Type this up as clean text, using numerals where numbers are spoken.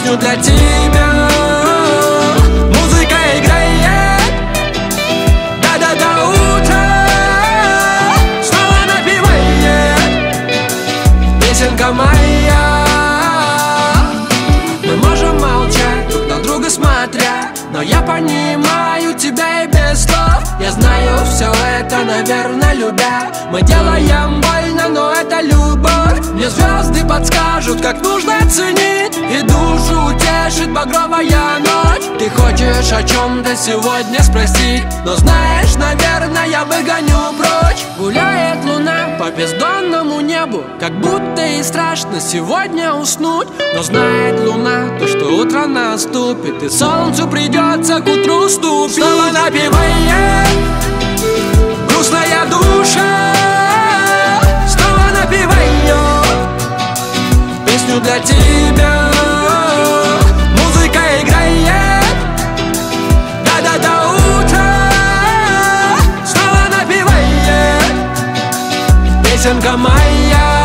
песню для тебя. Музыка играет, да-да, до утра. Снова напевает песенка моя. Мы можем молчать, друг на друга смотря, но я понимаю тебя и без слов. Я знаю все это, наверное, любя. Мы делаем больно, но это любовь. Мне звезды подскажут, как нужно ценить, и душу утешит багровая ночь. Ты хочешь о чем-то сегодня спросить, но знаешь, наверное, я выгоню прочь. Гуляет луна по бездонному небу, как будто и страшно сегодня уснуть. Но знает луна то, что утро наступит, и солнцу придется к утру ступить. Снова напевает грустная душа, снова напевает песню для тебя. Музыка играет, да-да, до утра. Снова напевает песенка моя.